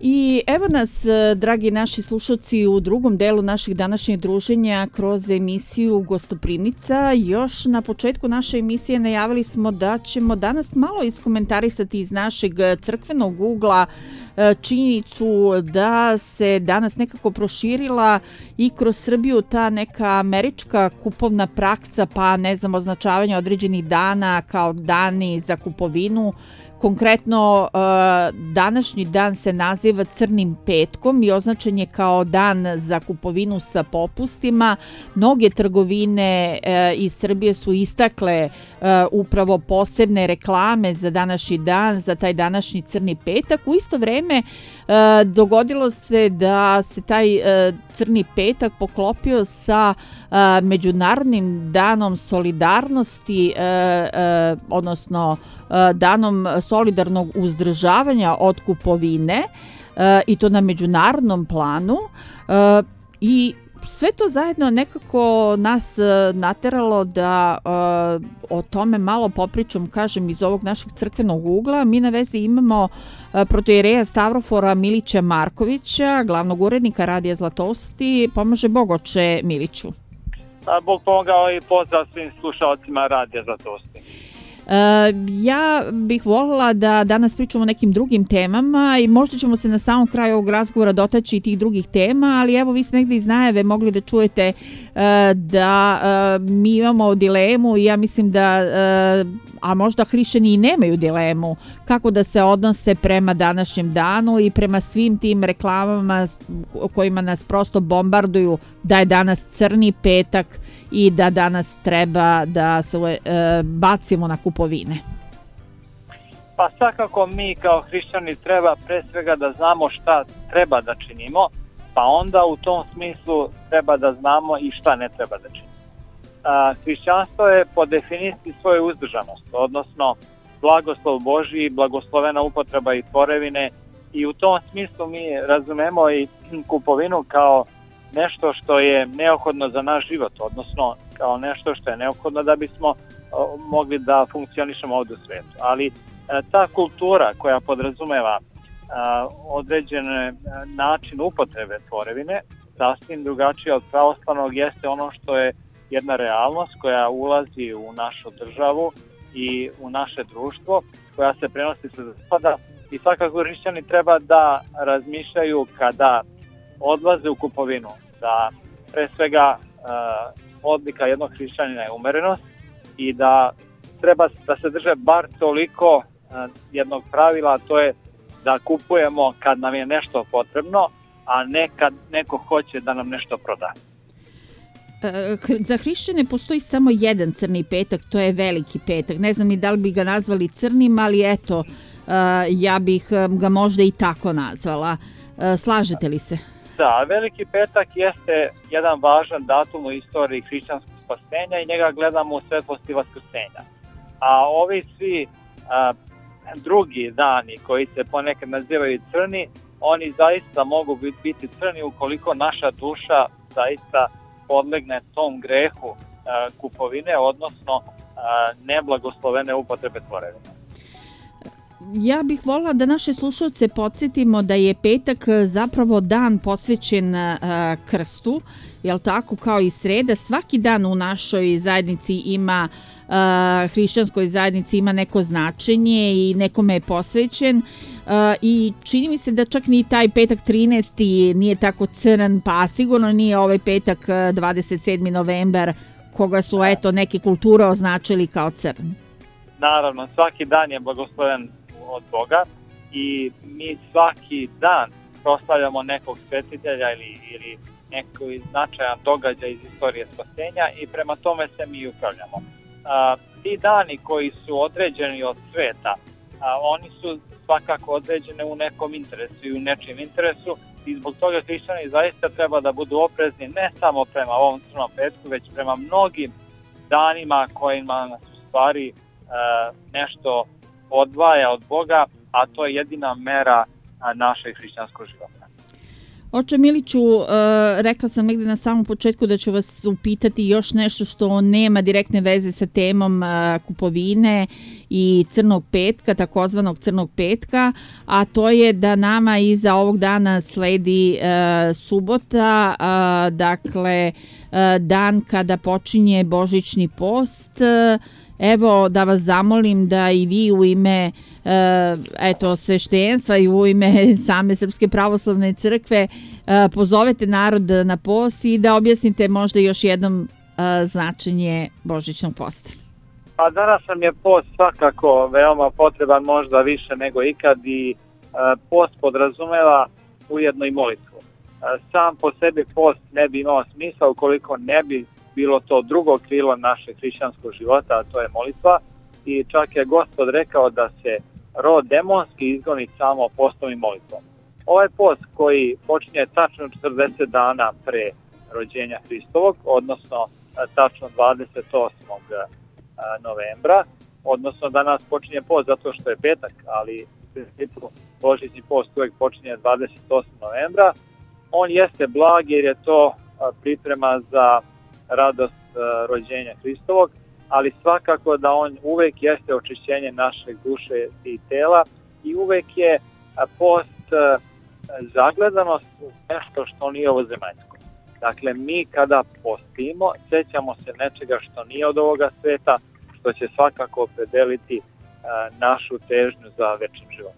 I evo nas, dragi naši slušalci, u drugom delu naših današnjih druženja kroz emisiju Gostoprimnica. Još na početku naše emisije najavili smo da ćemo danas malo iskomentarisati iz našeg crkvenog ugla činjenicu da se danas nekako proširila i kroz Srbiju ta neka američka kupovna praksa, pa ne znam, označavanje određenih dana kao dani za kupovinu. Konkretno, današnji dan se naziva Crnim petkom i označen je kao dan za kupovinu sa popustima. Mnoge trgovine iz Srbije su istakle upravo posebne reklame za današnji dan, za taj današnji Crni petak. U isto vrijeme dogodilo se da se taj Crni petak poklopio sa Međunarodnim danom solidarnosti, odnosno danom solidarnog uzdržavanja od kupovine, i to na međunarodnom planu, i sve to zajedno nekako nas nateralo da o tome malo popričam, kažem, iz ovog našeg crkvenog ugla. Mi na vezi imamo protoijereja Stavrofora Milića Markovića, glavnog urednika Radija Zlatosti. Pomaže Bog, oče Miliću. Bog pomogao i pozdrav svim slušalcima Radija Zlatosti. Ja bih voljela da danas pričamo o nekim drugim temama i možda ćemo se na samom kraju ovog razgovora dotaći i tih drugih tema, ali evo, vi ste negdje iz najave mogli da čujete da mi imamo dilemu i ja mislim da, a možda hrišćani i nemaju dilemu, kako da se odnose prema današnjem danu i prema svim tim reklamama kojima nas prosto bombarduju da je danas Crni petak i da danas treba da se bacimo na kupovine. Pa svakako mi kao hrišćani treba pre svega da znamo šta treba da činimo, pa onda u tom smislu treba da znamo i šta ne treba da činimo. Hrišćanstvo je po definiciji svoje uzdržanost, odnosno blagoslov Božji, blagoslovena upotreba i tvorevine, i u tom smislu mi razumemo i kupovinu kao nešto što je neophodno za naš život, odnosno kao nešto što je neophodno da bismo mogli da funkcionišemo ovdje u svijetu. Ali ta kultura koja podrazumeva određen način upotrebe tvorevine, sasvim drugačija od pravoslavnog, jeste ono što je jedna realnost koja ulazi u našu državu i u naše društvo, koja se prenosi sa zapada, i svakako hrišćani treba da razmišljaju kada odlaze u kupovinu, da pre svega odlika jednog hrišćanina je umerenost i da treba da se drže bar toliko jednog pravila, to je da kupujemo kad nam je nešto potrebno, a ne kad neko hoće da nam nešto proda. Za hrišćane postoji samo jedan Crni petak, to je Veliki petak. Ne znam ni da li bi ga nazvali crnim, ali eto, ja bih ga možda i tako nazvala. Slažete li se? Da, Veliki petak jeste jedan važan datum u istoriji hrišćanskog spasenja i njega gledamo u svetlosti vaskrsenja. A ovi svi drugi dani koji se ponekad nazivaju crni, oni zaista mogu biti crni ukoliko naša duša zaista podlegne tom grehu kupovine, odnosno neblagoslovene upotrebe tvorevine. Ja bih voljela da naše slušalce podsjetimo da je petak zapravo dan posvećen krstu, jel tako, kao i sreda. Svaki dan u našoj zajednici ima, hrišćanskoj zajednici ima neko značenje i nekome je posvećen, i čini mi se da čak ni taj petak 13. nije tako crn, pa sigurno nije ovaj petak 27. novembar koga su eto neke kulture označili kao crn. Naravno, svaki dan je blagosloven od Boga i mi svaki dan proslavljamo nekog svetitelja ili neki značajan događaj iz istorije spasenja i prema tome se mi upravljamo. Ti dani koji su određeni od sveta, oni su svakako određene u nekom interesu i u nečijem interesu, i zbog toga hrišćani zaista treba da budu oprezni ne samo prema ovom Crnom petku, već prema mnogim danima kojima nas u stvari nešto odvaja od Boga, a to je jedina mera našeg hrišćanskog života. Oče Miliću, rekla sam negdje na samom početku da ću vas upitati još nešto što nema direktne veze sa temom kupovine i crnog petka, takozvanog crnog petka, a to je da nama iza ovog dana sledi subota, dakle dan kada počinje božićni post. Evo da vas zamolim da i vi u ime sveštenstva i u ime same Srpske pravoslavne crkve pozovete narod na post i da objasnite možda još jednom značenje božićnog posta. Pa danas nam je post svakako veoma potreban, možda više nego ikad, i post podrazumeva ujedno i molitvu. Sam po sebi post ne bi imao smisla ukoliko ne bi bilo to drugo krilo našeg hrišćanskog života, a to je molitva. I čak je Gospod rekao da se rod demonski izgoni samo postom i molitvom. Ovaj post koji počinje tačno 40 dana pre rođenja Hristovog, odnosno tačno 28. novembra, odnosno danas počinje post zato što je petak, ali božićni post uvek počinje 28. novembra. On jeste blag jer je to priprema za radost rođenja Hristovog, ali svakako da on uvek jeste očišćenje našeg duše i tela i uvek je post zagledanost u nešto što nije ovozemaljsko. Dakle, mi kada postimo, sećamo se nečega što nije od ovoga sveta, što će svakako opredeliti našu težnju za večnim životom.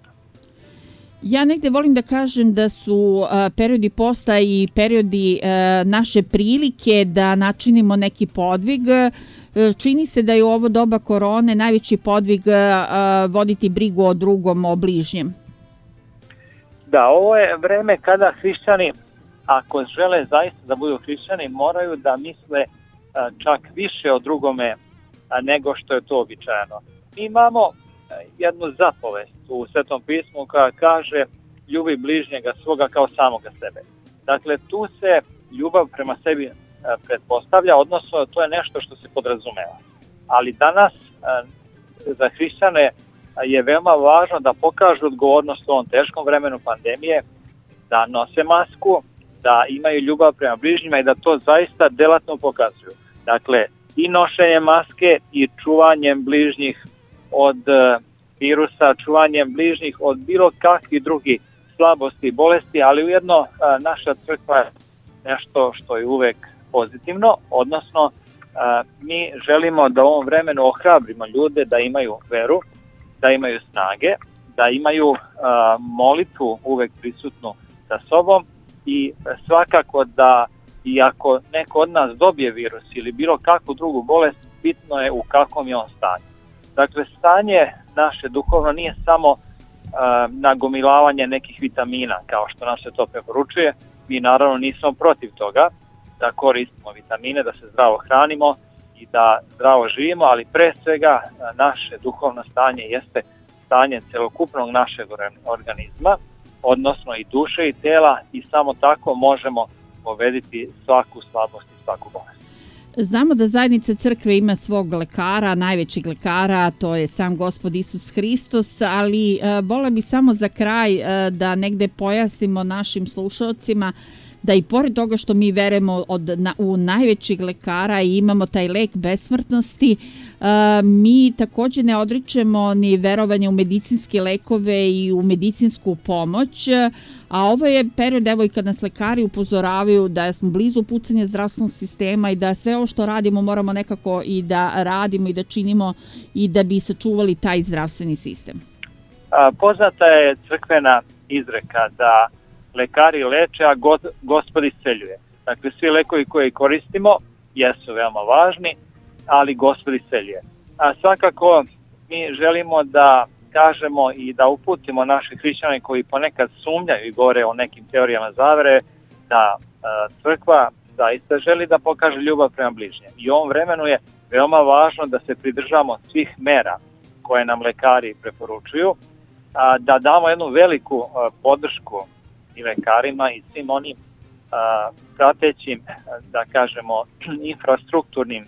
Ja negdje volim da kažem da su periodi posta i periodi naše prilike da načinimo neki podvig. Čini se da je u ovo doba korone najveći podvig voditi brigu o drugom, o bližnjem. Da, ovo je vreme kada hrišćani, ako žele zaista da budu hrišćani, moraju da misle čak više o drugome nego što je to običajeno. Mi imamo jednu zapovest u Svetom pismu koja kaže ljubi bližnjega svoga kao samoga sebe. Dakle, tu se ljubav prema sebi pretpostavlja, odnosno to je nešto što se podrazumeva. Ali danas za hrišćane je veoma važno da pokažu odgovornost u ovom teškom vremenu pandemije, da nose masku, da imaju ljubav prema bližnjima i da to zaista delatno pokazuju. Dakle, i nošenjem maske i čuvanjem bližnjih od virusa, čuvanjem bližnjih od bilo kakvih drugih slabosti i bolesti, ali ujedno naša crkva je nešto što je uvek pozitivno, odnosno mi želimo da u ovom vremenu ohrabrimo ljude da imaju veru, da imaju snage, da imaju molitvu uvek prisutnu sa sobom i svakako da i ako neko od nas dobije virus ili bilo kakvu drugu bolest, bitno je u kakvom je on stanju. Dakle, stanje naše duhovno nije samo nagomilavanje nekih vitamina, kao što nam se to preporučuje. Mi naravno nismo protiv toga da koristimo vitamine, da se zdravo hranimo i da zdravo živimo, ali pre svega naše duhovno stanje jeste stanje celokupnog našeg organizma, odnosno i duše i tela, i samo tako možemo pobediti svaku slabost i svaku bolest. Znamo da zajednica crkve ima svog lekara, najvećeg lekara, to je sam Gospod Isus Hristos, ali vola bi samo za kraj da negde pojasnimo našim slušalcima da i pored toga što mi verujemo u najvećeg lekara i imamo taj lek besmrtnosti, mi također ne odričemo ni verovanje u medicinske lekove i u medicinsku pomoć, a ovo je period, evo i kad nas lekari upozoravaju da smo blizu pucanja zdravstvenog sistema i da sve ovo što radimo moramo nekako i da radimo i da činimo i da bi sačuvali taj zdravstveni sistem. Poznata je crkvena izreka da lekari leče, a Gospod isceljuje. Dakle, svi lekovi koje koristimo jesu veoma važni, ali Gospod isceljuje. A svakako mi želimo da kažemo i da uputimo naše hrišćane koji ponekad sumnjaju i govore o nekim teorijama zavere, da crkva zaista želi da pokaže ljubav prema bližnjem. I u ovom vremenu je veoma važno da se pridržamo svih mera koje nam lekari preporučuju, da damo jednu veliku podršku i lekarima i svim onim pratećim, da kažemo, infrastrukturnim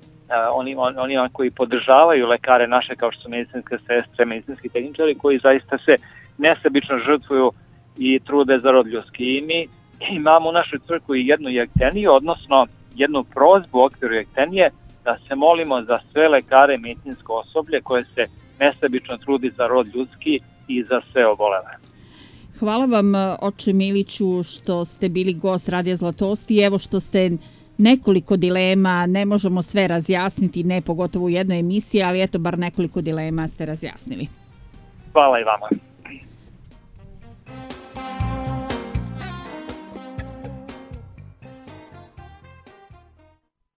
onima koji podržavaju lekare naše, kao što su medicinske sestre, medicinski tehničari, koji zaista se nesebično žrtvuju i trude za rod ljudski. I mi imamo u našoj crkvi jednu jekteniju, odnosno jednu prozbu u okviru jektenije da se molimo za sve lekare i medicinsko osoblje koje se nesebično trudi za rod ljudski i za sve obolele. Hvala vam, oče Miliću, što ste bili gost Radija Zlatosti. Evo što ste nekoliko dilema, ne možemo sve razjasniti, ne pogotovo u jednoj emisiji, ali eto bar nekoliko dilema ste razjasnili. Hvala i vama.